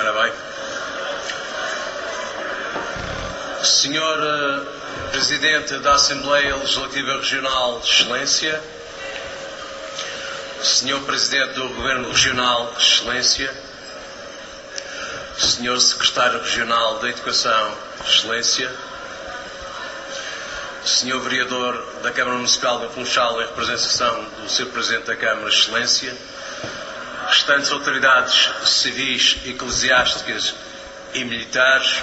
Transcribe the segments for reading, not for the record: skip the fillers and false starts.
Ora bem. Senhor Presidente da Assembleia Legislativa Regional, Excelência. Senhor Presidente do Governo Regional, Excelência. Senhor Secretário Regional da Educação, Excelência. Senhor Vereador da Câmara Municipal de Funchal, em representação do Sr. Presidente da Câmara, Excelência. Restantes autoridades civis, eclesiásticas e militares.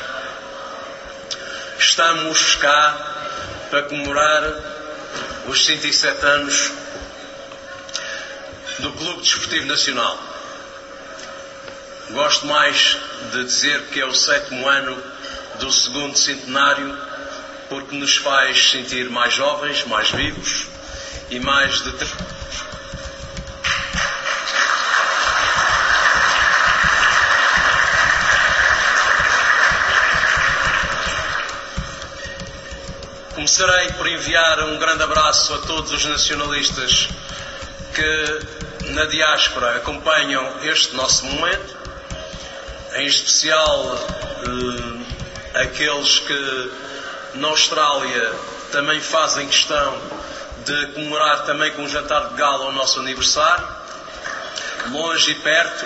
Estamos cá para comemorar os 107 anos do Clube Desportivo Nacional. Gosto mais de dizer que é o 7º ano do 2º centenário, porque nos faz sentir mais jovens, mais vivos e mais determinados. Começarei por enviar um grande abraço a todos os nacionalistas que na diáspora acompanham este nosso momento, em especial aqueles que na Austrália também fazem questão de comemorar também com um jantar de gala o nosso aniversário, longe e perto.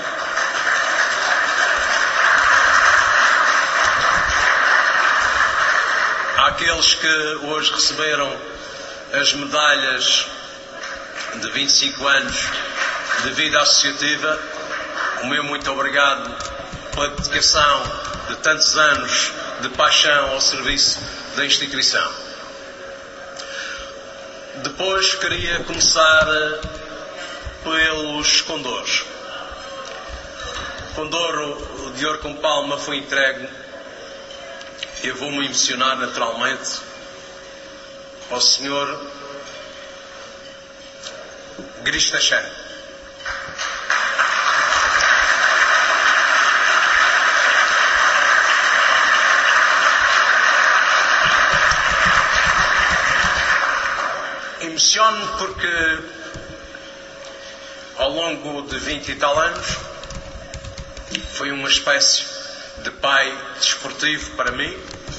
Aqueles que hoje receberam as medalhas de 25 anos de vida associativa, o meu muito obrigado pela dedicação de tantos anos de paixão ao serviço da instituição. Depois queria começar pelos condores. O Condoro de Ouro com Palma foi entregue, eu vou-me emocionar naturalmente, ao Sr. Gris Teixeira. Emociono-me porque ao longo de 20 e tal anos foi uma espécie de pai desportivo para mim,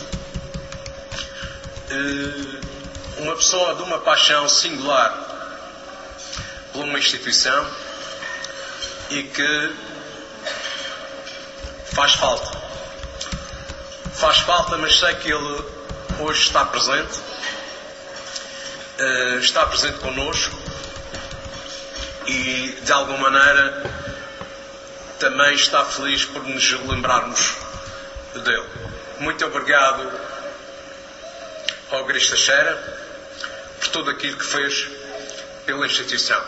uma pessoa de uma paixão singular por uma instituição e que faz falta, mas sei que ele hoje está presente connosco e de alguma maneira também está feliz por nos lembrarmos dele. Muito obrigado ao Gris Teixeira por tudo aquilo que fez pela instituição.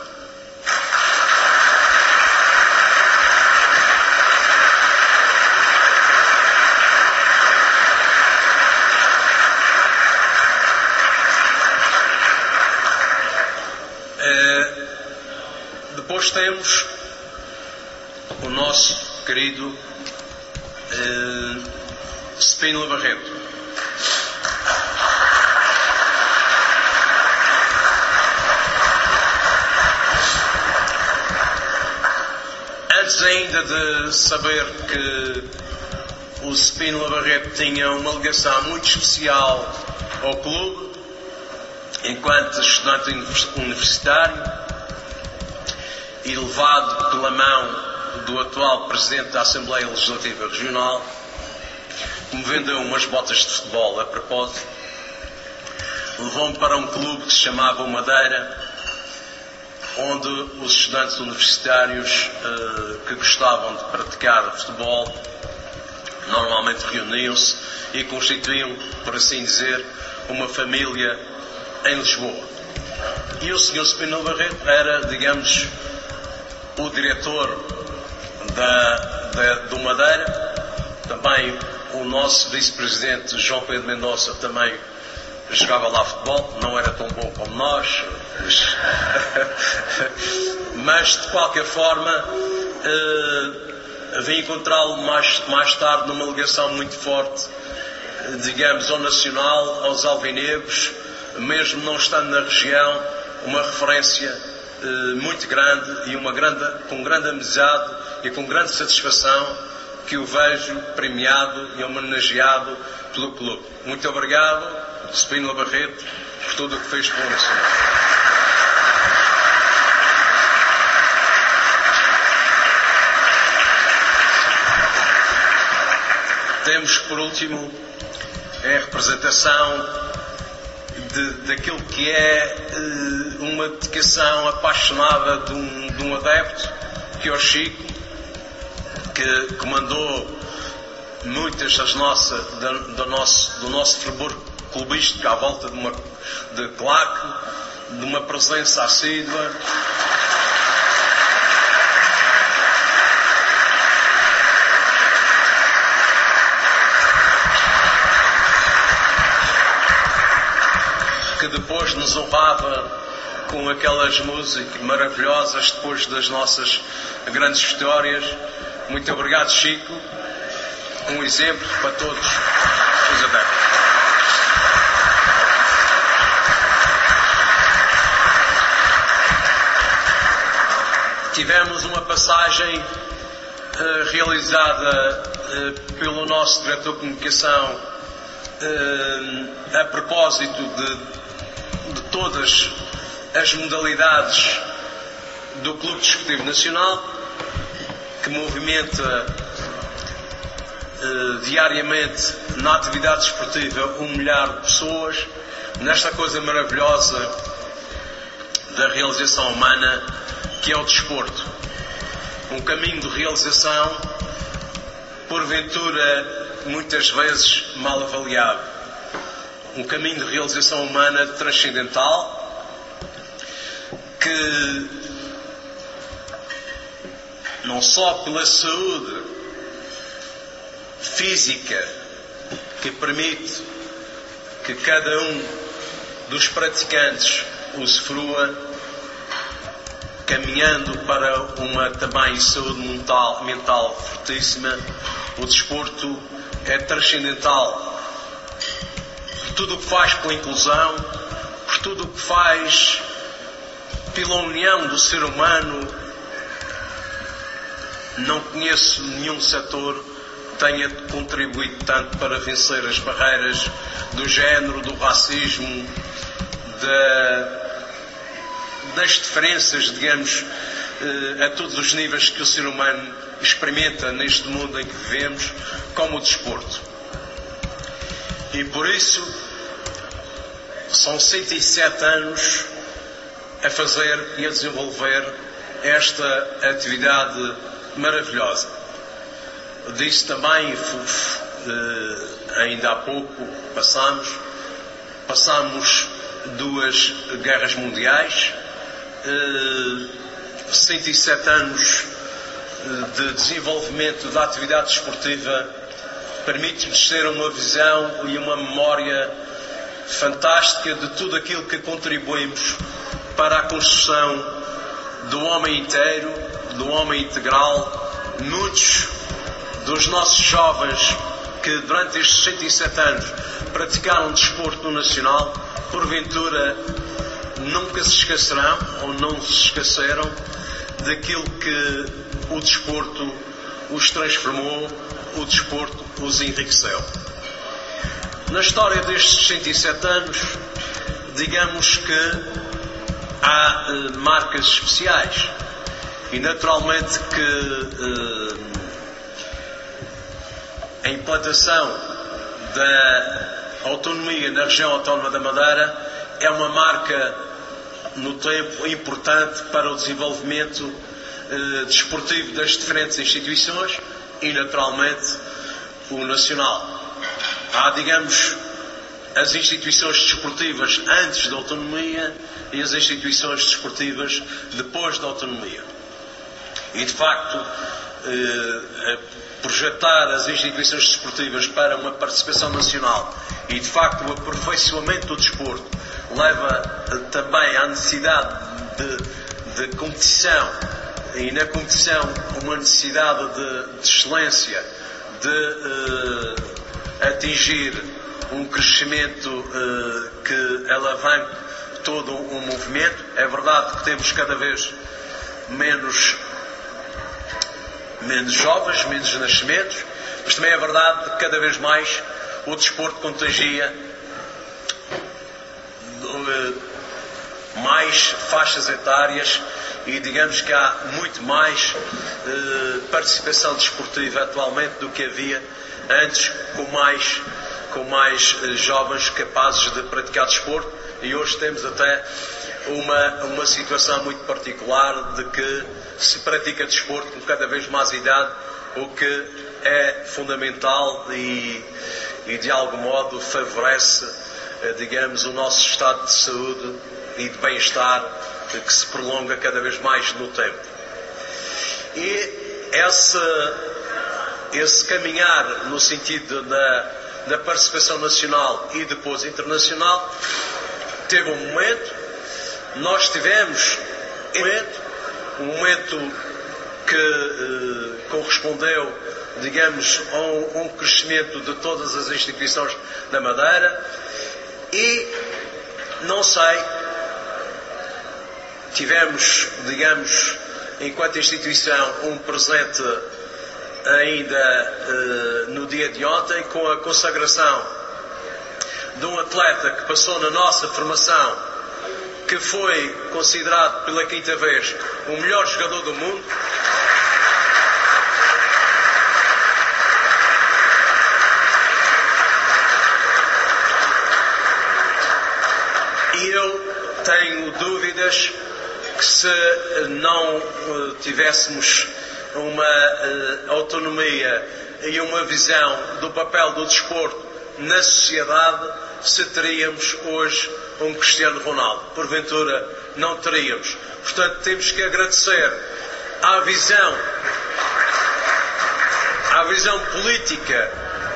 Depois temos o nosso querido Spínola Barreto. Antes ainda de saber que o Spínola Barreto tinha uma ligação muito especial ao clube, enquanto estudante universitário, e levado pela mão do atual Presidente da Assembleia Legislativa Regional, que me vendeu umas botas de futebol a propósito, levou-me para um clube que se chamava o Madeira, onde os estudantes universitários que gostavam de praticar futebol normalmente reuniam-se e constituíam, por assim dizer, uma família em Lisboa. E o Sr. Spínola Barreto era, digamos, o diretor do Madeira. Também o nosso vice-presidente João Pedro Mendonça também jogava lá futebol, não era tão bom como nós, mas de qualquer forma vim encontrá-lo mais tarde numa ligação muito forte, digamos, ao nacional, aos alvinegros, mesmo não estando na região, uma referência muito grande e com grande amizade e com grande satisfação que o vejo premiado e homenageado pelo clube. Muito obrigado, Spínola Barreto, por tudo o que fez pelo Nacional. Temos, por último, a representação daquilo que é uma dedicação apaixonada de um adepto, que é o Chico, que comandou muitas do nosso fervor clubístico à volta de claque, de uma presença assídua. Que depois nos honrava com aquelas músicas maravilhosas depois das nossas grandes vitórias. Muito obrigado, Chico. Um exemplo para todos os adeptos. Tivemos uma passagem realizada pelo nosso diretor de comunicação a propósito de todas as modalidades do Clube Desportivo Nacional, que movimenta diariamente na atividade desportiva 1 milhar de pessoas, nesta coisa maravilhosa da realização humana que é o desporto. Um caminho de realização, porventura, muitas vezes mal avaliado. Um caminho de realização humana transcendental, que não só pela saúde física que permite que cada um dos praticantes usufrua, caminhando para uma também saúde mental fortíssima, o desporto é transcendental por tudo o que faz pela inclusão, por tudo o que faz pela união do ser humano. Não conheço nenhum setor que tenha contribuído tanto para vencer as barreiras do género, do racismo, das diferenças, digamos, a todos os níveis que o ser humano experimenta neste mundo em que vivemos, como o desporto. E por isso são 107 anos a fazer e a desenvolver esta atividade maravilhosa. Disse também, ainda há pouco passámos 2 guerras mundiais, 107 anos de desenvolvimento da atividade desportiva permite-nos ter uma visão e uma memória fantástica de tudo aquilo que contribuímos para a construção do homem inteiro, do homem integral. Muitos dos nossos jovens que durante estes 107 anos praticaram desporto no Nacional, porventura nunca se esquecerão ou não se esqueceram daquilo que o desporto os transformou, o desporto os enriqueceu. Na história destes 107 anos, digamos que há marcas especiais e naturalmente que a implantação da autonomia na região autónoma da Madeira é uma marca no tempo importante para o desenvolvimento desportivo das diferentes instituições e naturalmente o Nacional. Há, digamos, as instituições desportivas antes da autonomia e as instituições desportivas depois da autonomia. E, de facto, projetar as instituições desportivas para uma participação nacional e, de facto, o aperfeiçoamento do desporto leva também à necessidade de competição, e na competição uma necessidade de excelência, de atingir um crescimento que alavanque todo um movimento. É verdade que temos cada vez menos jovens, menos nascimentos, Mas também é verdade que cada vez mais o desporto contagia mais faixas etárias e digamos que há muito mais participação desportiva atualmente do que havia antes, com mais jovens capazes de praticar desporto, e hoje temos até uma situação muito particular de que se pratica desporto com cada vez mais idade, o que é fundamental e de algum modo favorece, digamos, o nosso estado de saúde e de bem-estar que se prolonga cada vez mais no tempo. E esse caminhar no sentido da participação nacional e depois internacional teve um momento. Nós tivemos um momento que correspondeu, digamos, a um crescimento de todas as instituições da Madeira e, não sei, tivemos, digamos, enquanto instituição, um presente ainda no dia de ontem, com a consagração de um atleta que passou na nossa formação, que foi considerado pela quinta vez o melhor jogador do mundo. E eu tenho dúvidas que se não tivéssemos uma autonomia e uma visão do papel do desporto na sociedade, se teríamos hoje um Cristiano Ronaldo. Porventura não teríamos. Portanto, temos que agradecer à visão política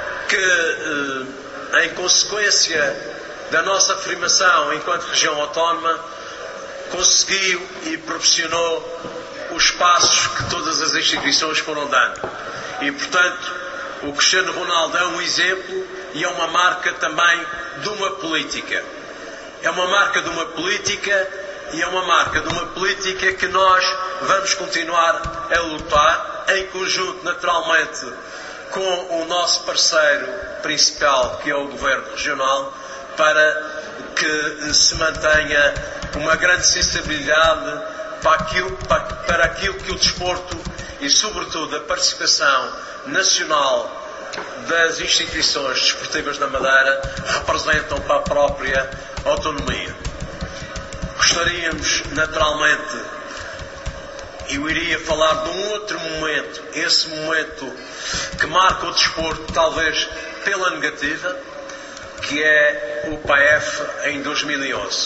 que, em consequência da nossa afirmação enquanto região autónoma, conseguiu e proporcionou os passos que todas as instituições foram dando. E, portanto, o Cristiano Ronaldo é um exemplo e é uma marca também de uma política. É uma marca de uma política e é uma marca de uma política que nós vamos continuar a lutar, em conjunto, naturalmente, com o nosso parceiro principal, que é o Governo Regional, para que se mantenha uma grande sensibilidade para aquilo que o desporto e, sobretudo, a participação nacional das instituições desportivas da Madeira representam para a própria autonomia. Gostaríamos, naturalmente, eu iria falar de um outro momento, esse momento que marca o desporto talvez pela negativa, que é o PAEF em 2011.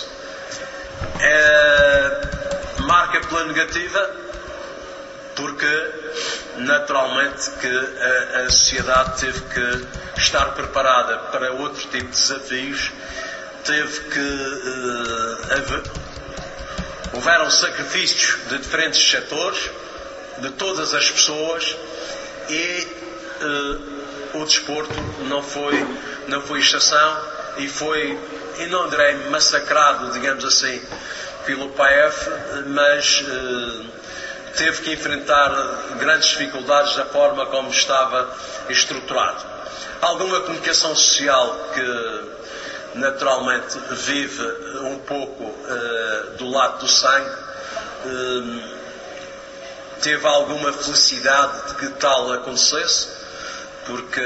Marca pela negativa porque naturalmente que a sociedade teve que estar preparada para outro tipo de desafios, houveram sacrifícios de diferentes setores, de todas as pessoas, e o desporto não foi exceção e não direi massacrado, digamos assim, pelo PAEF, mas teve que enfrentar grandes dificuldades da forma como estava estruturado. Alguma comunicação social que naturalmente vive um pouco do lado do sangue, teve alguma felicidade de que tal acontecesse, porque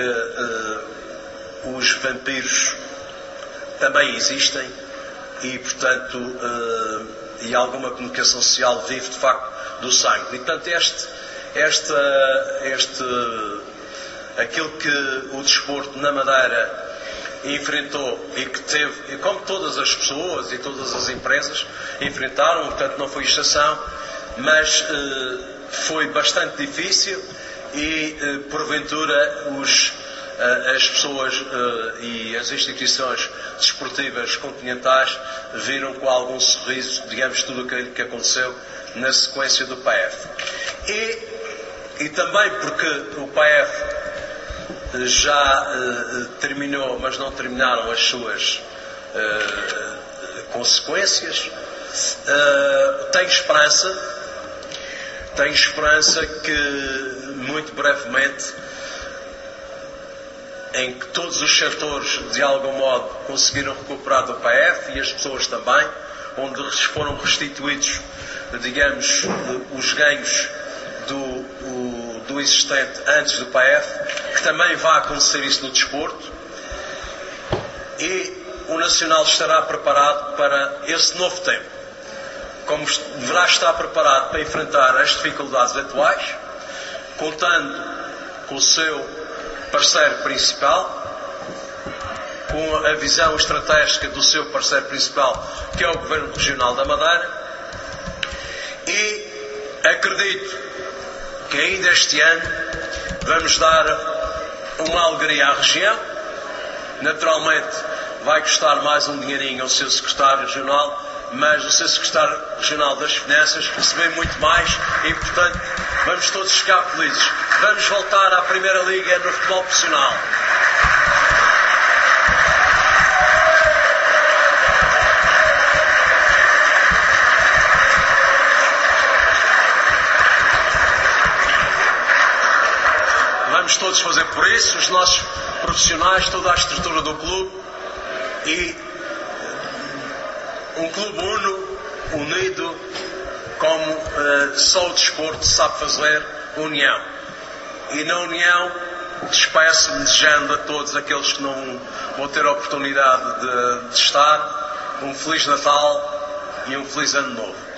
os vampiros também existem e, portanto, e alguma comunicação social vive de facto do sangue. E, portanto, aquilo que o desporto na Madeira enfrentou e que teve, como todas as pessoas e todas as empresas enfrentaram, portanto não foi exceção, mas foi bastante difícil e porventura as pessoas e as instituições desportivas continentais viram com algum sorriso, digamos, tudo aquilo que aconteceu na sequência do PAEF. E também porque o PAEF já terminou, mas não terminaram as suas consequências, tenho esperança que muito brevemente em que todos os setores, de algum modo, conseguiram recuperar do PAEF e as pessoas também, onde foram restituídos, digamos, os ganhos do existente antes do PAEF, que também vai acontecer isso no desporto, e o Nacional estará preparado para esse novo tempo, como deverá estar preparado para enfrentar as dificuldades atuais, contando com o seu parceiro principal, com a visão estratégica do seu parceiro principal, que é o Governo Regional da Madeira, e acredito que ainda este ano vamos dar uma alegria à região. Naturalmente vai custar mais um dinheirinho ao seu secretário regional, mas o seu secretário regional das Finanças recebeu muito mais e, portanto, vamos todos ficar felizes. Vamos voltar à Primeira Liga no futebol profissional. Vamos todos fazer por isso, os nossos profissionais, toda a estrutura do clube, e um clube unido, como só o desporto sabe fazer, união. E na união, despeço-me desejando a todos aqueles que não vão ter a oportunidade de estar um Feliz Natal e um Feliz Ano Novo.